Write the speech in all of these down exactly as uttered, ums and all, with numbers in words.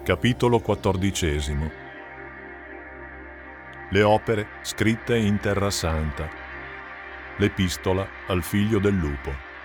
Capitolo quattordicesimo. Le opere scritte in Terra Santa. L'Epistola al Figlio del Lupo.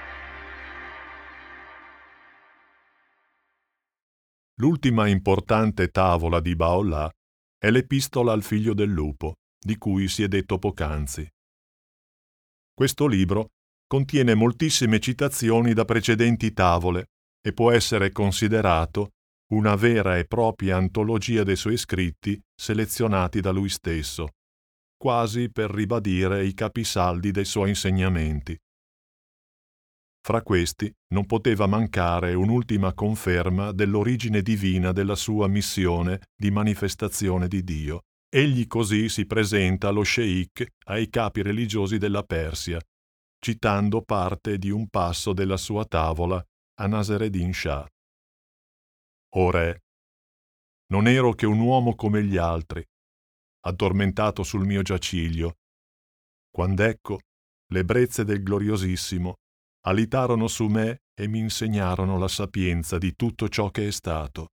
L'ultima importante tavola di Baha'u'llah è l'Epistola al Figlio del Lupo, di cui si è detto poc'anzi. Questo libro contiene moltissime citazioni da precedenti tavole e può essere considerato una vera e propria antologia dei suoi scritti selezionati da lui stesso, quasi per ribadire i capisaldi dei suoi insegnamenti. Fra questi non poteva mancare un'ultima conferma dell'origine divina della sua missione di manifestazione di Dio. Egli così si presenta allo sceicch ai capi religiosi della Persia, citando parte di un passo della sua tavola a Nasreddin Shah. O re, non ero che un uomo come gli altri, addormentato sul mio giaciglio, quand'ecco le brezze del Gloriosissimo alitarono su me e mi insegnarono la sapienza di tutto ciò che è stato.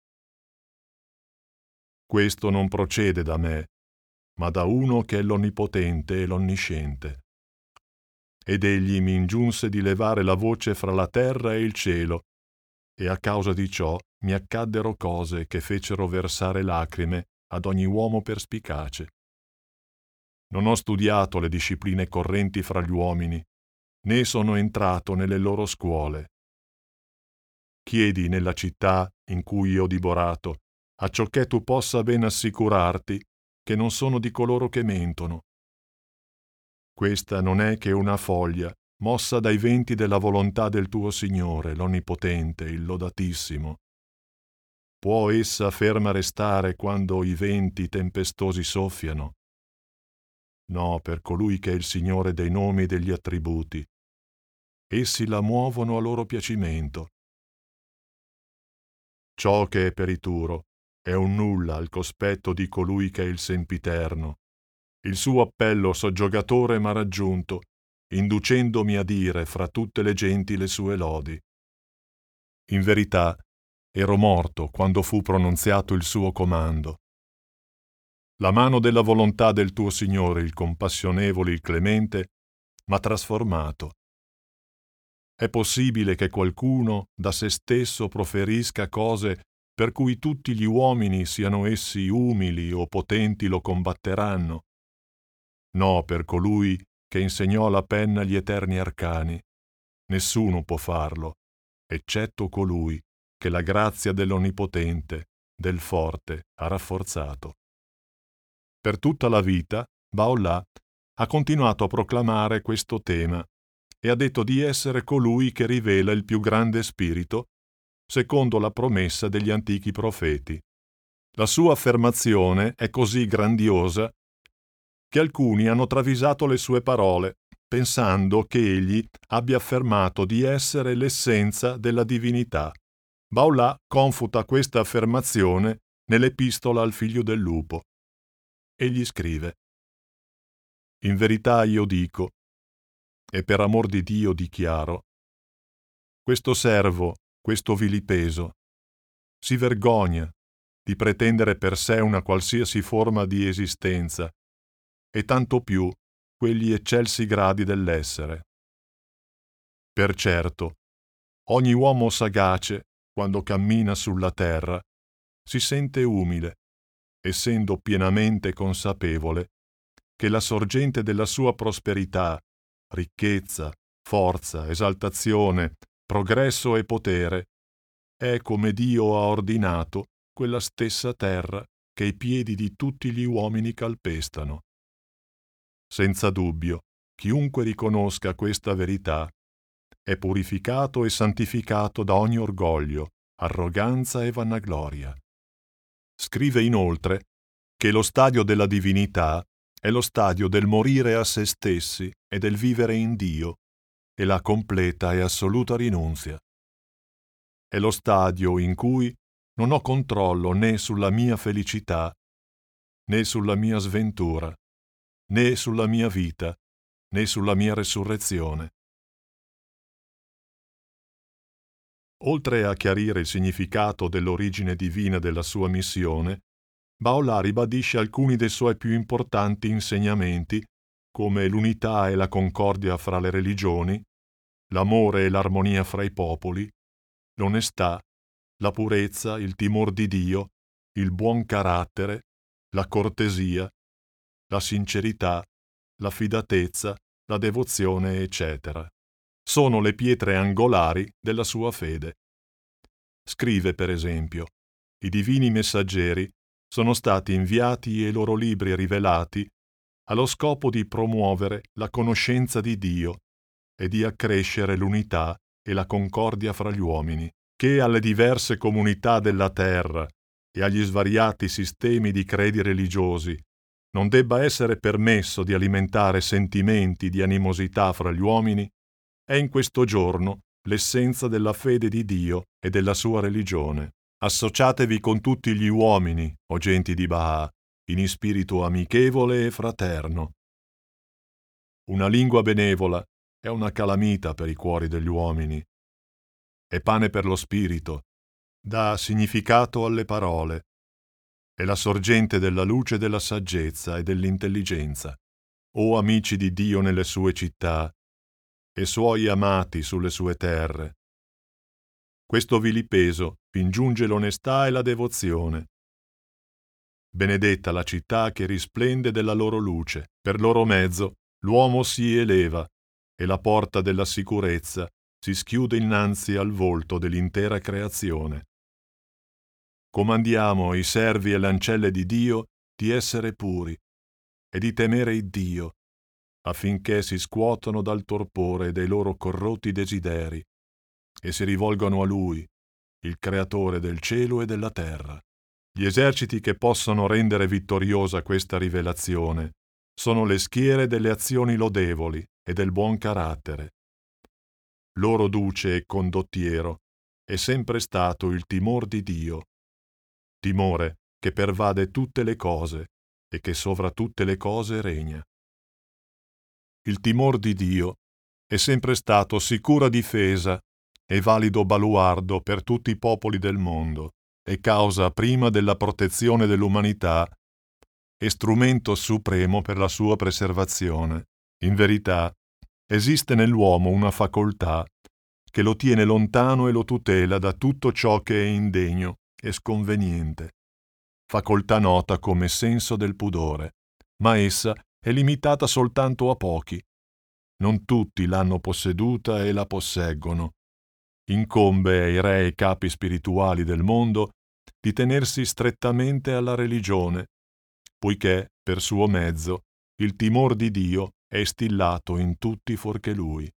Questo non procede da me, ma da uno che è l'Onnipotente e l'Onnisciente. Ed egli mi ingiunse di levare la voce fra la terra e il cielo, e a causa di ciò mi accaddero cose che fecero versare lacrime ad ogni uomo perspicace. Non ho studiato le discipline correnti fra gli uomini, né sono entrato nelle loro scuole. Chiedi nella città in cui ho dimorato, acciocché tu possa ben assicurarti che non sono di coloro che mentono. Questa non è che una foglia mossa dai venti della volontà del tuo Signore, l'Onnipotente, il Lodatissimo. Può essa ferma restare quando i venti tempestosi soffiano? No, per colui che è il Signore dei nomi e degli attributi. Essi la muovono a loro piacimento. Ciò che è perituro è un nulla al cospetto di colui che è il sempiterno. Il suo appello soggiogatore m'ha raggiunto, inducendomi a dire fra tutte le genti le sue lodi. In verità, ero morto quando fu pronunziato il suo comando. La mano della volontà del tuo Signore, il compassionevole, il clemente, m'ha trasformato. È possibile che qualcuno da se stesso proferisca cose per cui tutti gli uomini, siano essi umili o potenti, lo combatteranno? No, per colui che insegnò alla penna gli eterni arcani. Nessuno può farlo, eccetto colui che la grazia dell'Onnipotente, del Forte, ha rafforzato. Per tutta la vita, Baha'u'llah ha continuato a proclamare questo tema e ha detto di essere colui che rivela il più grande spirito, secondo la promessa degli antichi profeti. La sua affermazione è così grandiosa che alcuni hanno travisato le sue parole, pensando che egli abbia affermato di essere l'essenza della divinità. Baha'u'llah confuta questa affermazione nell'Epistola al Figlio del Lupo. Egli scrive: In verità io dico, e per amor di Dio dichiaro, questo servo, questo vilipeso, si vergogna di pretendere per sé una qualsiasi forma di esistenza, e tanto più quegli eccelsi gradi dell'essere. Per certo, ogni uomo sagace, quando cammina sulla terra, si sente umile, essendo pienamente consapevole che la sorgente della sua prosperità, ricchezza, forza, esaltazione, progresso e potere è, come Dio ha ordinato, quella stessa terra che i piedi di tutti gli uomini calpestano. Senza dubbio, chiunque riconosca questa verità è purificato e santificato da ogni orgoglio, arroganza e vanagloria. Scrive inoltre che lo stadio della divinità è lo stadio del morire a se stessi e del vivere in Dio, e la completa e assoluta rinunzia. È lo stadio in cui non ho controllo né sulla mia felicità, né sulla mia sventura, né sulla mia vita, né sulla mia resurrezione. Oltre a chiarire il significato dell'origine divina della sua missione, Baha'u'llah ribadisce alcuni dei suoi più importanti insegnamenti, come l'unità e la concordia fra le religioni, l'amore e l'armonia fra i popoli, l'onestà, la purezza, il timor di Dio, il buon carattere, la cortesia, la sincerità, l'affidatezza, la devozione, eccetera. Sono le pietre angolari della sua fede. Scrive, per esempio, i divini messaggeri sono stati inviati e i loro libri rivelati allo scopo di promuovere la conoscenza di Dio e di accrescere l'unità e la concordia fra gli uomini, che alle diverse comunità della terra e agli svariati sistemi di credi religiosi non debba essere permesso di alimentare sentimenti di animosità fra gli uomini, è in questo giorno l'essenza della fede di Dio e della sua religione. Associatevi con tutti gli uomini, o genti di Baha, in spirito amichevole e fraterno. Una lingua benevola è una calamita per i cuori degli uomini. È pane per lo spirito, dà significato alle parole, è la sorgente della luce della saggezza e dell'intelligenza. O amici di Dio nelle sue città, e suoi amati sulle sue terre. Questo vilipeso vi ingiunge l'onestà e la devozione. Benedetta la città che risplende della loro luce, per loro mezzo l'uomo si eleva e la porta della sicurezza si schiude innanzi al volto dell'intera creazione. Comandiamo ai servi e le ancelle di Dio di essere puri e di temere il Dio, affinché si scuotano dal torpore dei loro corrotti desideri e si rivolgano a Lui, il Creatore del cielo e della terra. Gli eserciti che possono rendere vittoriosa questa rivelazione sono le schiere delle azioni lodevoli e del buon carattere. Loro duce e condottiero è sempre stato il timor di Dio, timore che pervade tutte le cose e che sovra tutte le cose regna. Il timor di Dio è sempre stato sicura difesa e valido baluardo per tutti i popoli del mondo e causa prima della protezione dell'umanità e strumento supremo per la sua preservazione. In verità, esiste nell'uomo una facoltà che lo tiene lontano e lo tutela da tutto ciò che è indegno e sconveniente, facoltà nota come senso del pudore, ma essa è limitata soltanto a pochi. Non tutti l'hanno posseduta e la posseggono. Incombe ai re e capi spirituali del mondo di tenersi strettamente alla religione, poiché, per suo mezzo, il timor di Dio è instillato in tutti fuorché Lui.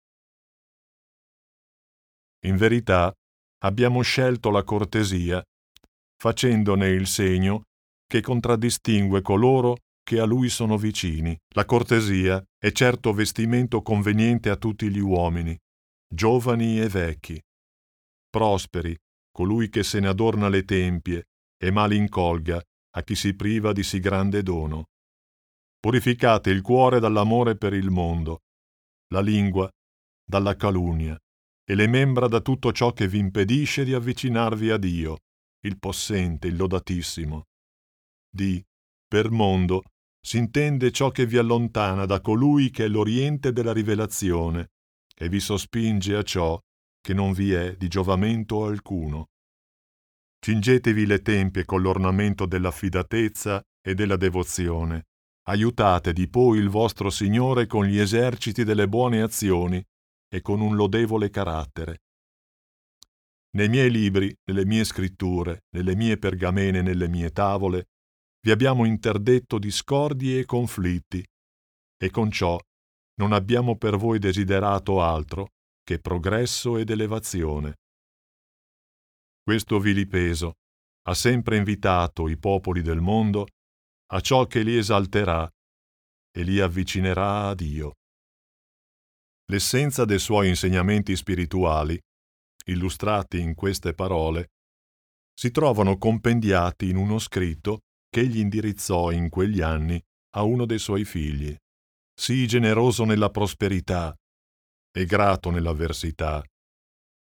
In verità, abbiamo scelto la cortesia, facendone il segno che contraddistingue coloro che a Lui sono vicini. La cortesia è certo vestimento conveniente a tutti gli uomini, giovani e vecchi. Prosperi colui che se ne adorna le tempie e malincolga a chi si priva di sì grande dono. Purificate il cuore dall'amore per il mondo, la lingua dalla calunnia e le membra da tutto ciò che vi impedisce di avvicinarvi a Dio, il possente, il lodatissimo. Di per mondo si intende ciò che vi allontana da colui che è l'oriente della rivelazione e vi sospinge a ciò che non vi è di giovamento alcuno. Cingetevi le tempie con l'ornamento dell'affidatezza e della devozione. Aiutate di poi il vostro Signore con gli eserciti delle buone azioni e con un lodevole carattere. Nei miei libri, nelle mie scritture, nelle mie pergamene, nelle mie tavole, vi abbiamo interdetto discordi e conflitti, e con ciò non abbiamo per voi desiderato altro che progresso ed elevazione. Questo vilipeso ha sempre invitato i popoli del mondo a ciò che li esalterà e li avvicinerà a Dio. L'essenza dei suoi insegnamenti spirituali, illustrati in queste parole, si trovano compendiati in uno scritto che egli indirizzò in quegli anni a uno dei suoi figli. Sii generoso nella prosperità e grato nell'avversità.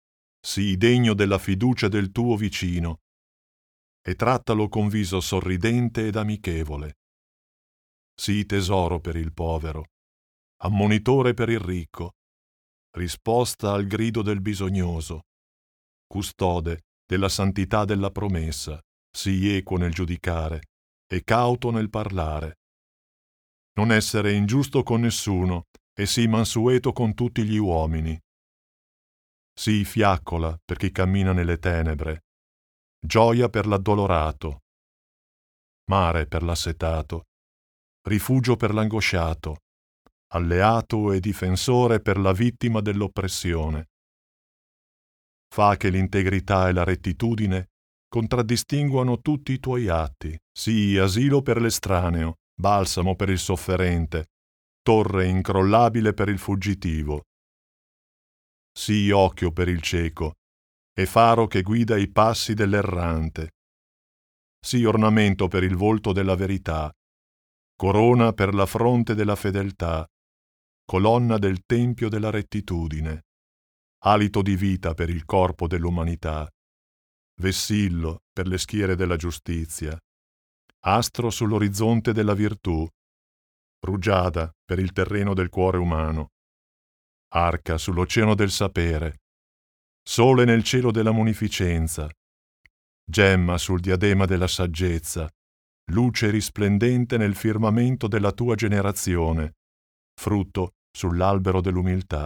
sii degno della fiducia del tuo vicino e trattalo con viso sorridente ed amichevole. Sii tesoro per il povero, ammonitore per il ricco, risposta al grido del bisognoso, custode della santità della promessa, sii equo nel giudicare e cauto nel parlare. Non essere ingiusto con nessuno e sii mansueto con tutti gli uomini. Sii fiaccola per chi cammina nelle tenebre, gioia per l'addolorato, mare per l'assetato, rifugio per l'angosciato, alleato e difensore per la vittima dell'oppressione. Fa che l'integrità e la rettitudine contraddistinguano tutti i tuoi atti, sii asilo per l'estraneo, balsamo per il sofferente, torre incrollabile per il fuggitivo. Sii occhio per il cieco e faro che guida i passi dell'errante. Sii ornamento per il volto della verità, corona per la fronte della fedeltà, colonna del tempio della rettitudine, alito di vita per il corpo dell'umanità, vessillo per le schiere della giustizia, astro sull'orizzonte della virtù, rugiada per il terreno del cuore umano, arca sull'oceano del sapere, sole nel cielo della munificenza, gemma sul diadema della saggezza, luce risplendente nel firmamento della tua generazione, frutto sull'albero dell'umiltà.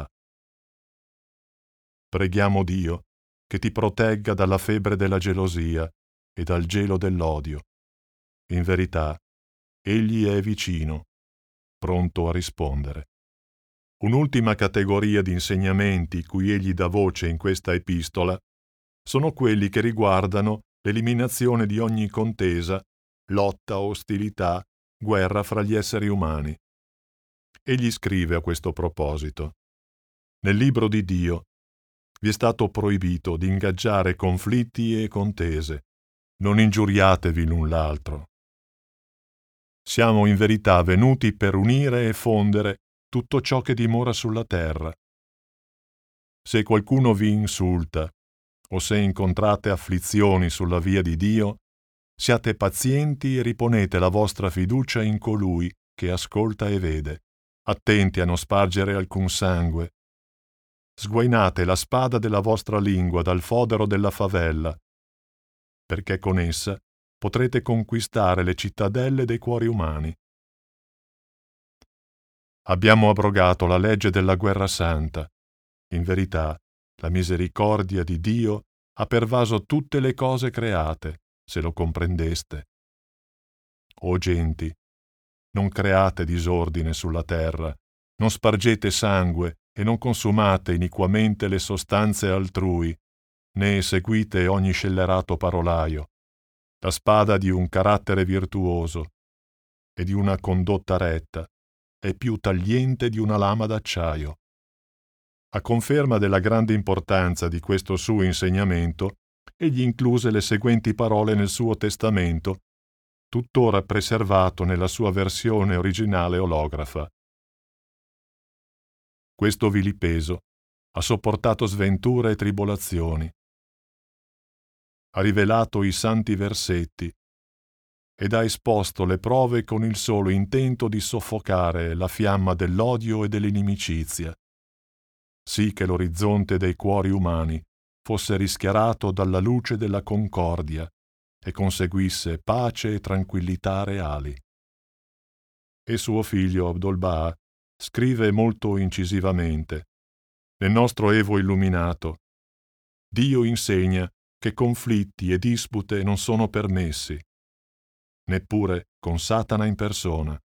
Preghiamo Dio che ti protegga dalla febbre della gelosia e dal gelo dell'odio. In verità, Egli è vicino, pronto a rispondere. Un'ultima categoria di insegnamenti cui Egli dà voce in questa epistola sono quelli che riguardano l'eliminazione di ogni contesa, lotta, ostilità, guerra fra gli esseri umani. Egli scrive a questo proposito: nel libro di Dio vi è stato proibito di ingaggiare conflitti e contese. Non ingiuriatevi l'un l'altro. Siamo in verità venuti per unire e fondere tutto ciò che dimora sulla terra. Se qualcuno vi insulta o se incontrate afflizioni sulla via di Dio, siate pazienti e riponete la vostra fiducia in colui che ascolta e vede, attenti a non spargere alcun sangue. Sguainate la spada della vostra lingua dal fodero della favella, perché con essa potrete conquistare le cittadelle dei cuori umani. Abbiamo abrogato la legge della guerra santa. In verità, la misericordia di Dio ha pervaso tutte le cose create, se lo comprendeste. O genti, non create disordine sulla terra, non spargete sangue e non consumate iniquamente le sostanze altrui, né seguite ogni scellerato parolaio. La spada di un carattere virtuoso e di una condotta retta è più tagliente di una lama d'acciaio. A conferma della grande importanza di questo suo insegnamento, egli incluse le seguenti parole nel suo testamento, tuttora preservato nella sua versione originale olografa. Questo vilipeso ha sopportato sventure e tribolazioni, ha rivelato i santi versetti ed ha esposto le prove con il solo intento di soffocare la fiamma dell'odio e dell'inimicizia, sì che l'orizzonte dei cuori umani fosse rischiarato dalla luce della concordia e conseguisse pace e tranquillità reali. E suo figlio Abdul-Baha scrive molto incisivamente: nel nostro Evo illuminato, Dio insegna che conflitti e dispute non sono permessi, neppure con Satana in persona.